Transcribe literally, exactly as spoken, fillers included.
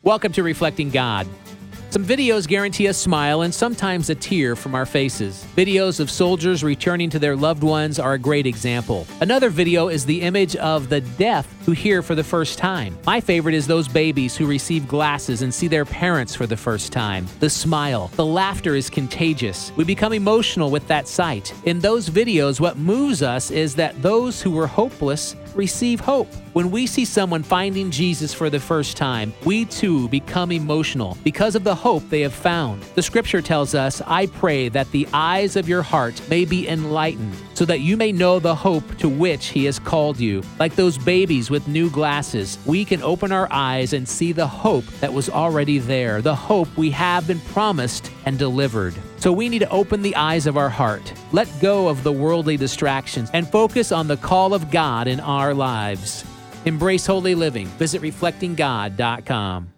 Welcome to Reflecting God. Some videos guarantee a smile and sometimes a tear from our faces. Videos of soldiers returning to their loved ones are a great example. Another video is the image of the deaf who hear for the first time. My favorite is those babies who receive glasses and see their parents for the first time. The smile, the laughter is contagious. We become emotional with that sight. In those videos, what moves us is that those who were hopeless receive hope. When we see someone finding Jesus for the first time, we too become emotional because of the hope they have found. The scripture tells us, "I pray that the eyes of your heart may be enlightened, so that you may know the hope to which he has called you." Like those babies with new glasses, we can open our eyes and see the hope that was already there, the hope we have been promised and delivered. So we need to open the eyes of our heart, let go of the worldly distractions, and focus on the call of God in our lives. Embrace holy living. Visit reflecting god dot com.